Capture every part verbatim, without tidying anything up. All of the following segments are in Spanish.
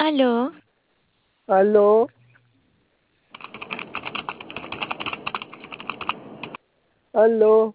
Aló, Aló, aló,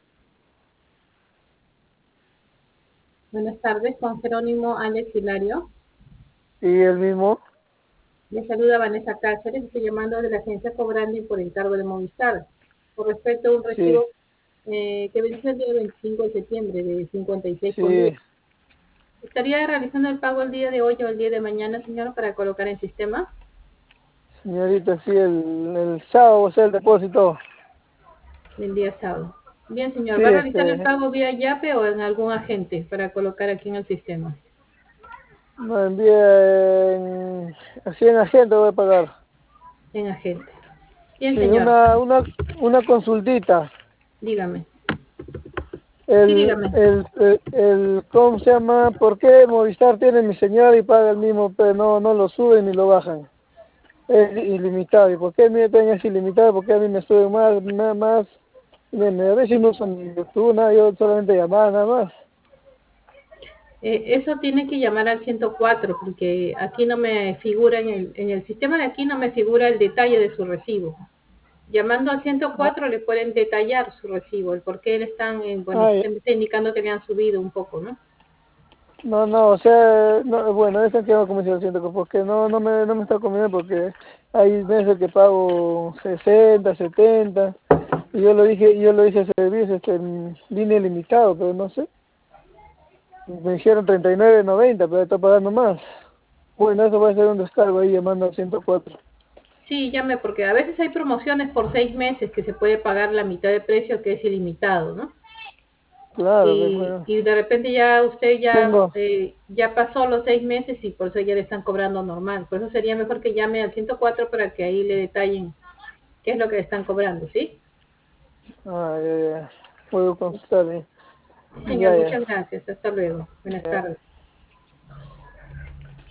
Buenas tardes, con Jerónimo Alex Hilario. y el mismo, Le saluda Vanessa Cáceres, estoy llamando de la agencia Cobrandi por encargo de Movistar, por respecto a un sí, recibo eh, que venció el día veinticinco de septiembre de cincuenta y seis con diez. sí, ¿Estaría realizando el pago el día de hoy o el día de mañana, señora, para colocar en sistema? señorita, sí, el, el sábado, o sea, el depósito, El día sábado. Bien, señor, sí, ¿va a realizar el este, pago vía Yape o en algún agente para colocar aquí en el sistema? me envía en, así en agente voy a pagar. En agente. Bien, Sí, señor, una, una, una consultita, dígame. Sí, el, dígame. el, el, el, ¿cómo se llama? ¿Por qué Movistar tiene mi señal y paga el mismo, pero no, no lo suben ni lo bajan? Es ilimitado, ¿y por qué a mí me pegan es ilimitado? ¿Por qué a mí me suben más, más, más? Bueno, a veces no usan ni YouTube, nada, yo solamente llamaba nada más. Eh, eso tiene que llamar al ciento cuatro porque aquí no me figura en el, en el sistema de aquí no me figura el detalle de su recibo. Llamando al ciento cuatro le pueden detallar su recibo, el por qué le están, eh, bueno, Ay, usted me está indicando que le han subido un poco, ¿no? no, no, o sea, no, bueno, eso que como si lo siento, porque no, no me, no me está conveniendo porque hay meses que pago sesenta, setenta, y yo lo dije, yo lo dije servicio, este, en línea limitado, pero no sé, me hicieron treinta y nueve noventa, pero estoy pagando más. Bueno, eso va a ser un descargo ahí llamando al ciento cuatro. Sí, llame, porque a veces hay promociones por seis meses que se puede pagar la mitad de precio que es ilimitado, ¿no? Claro, pues, Y, bueno, y de repente ya usted ya, tengo, eh, ya pasó los seis meses y por eso ya le están cobrando normal. Por eso sería mejor que llame al ciento cuatro para que ahí le detallen qué es lo que le están cobrando, ¿sí? ah, ya, ya, puedo consultar, eh. Señor, Ya, muchas ya. gracias. Hasta luego. Buenas Ya. tardes.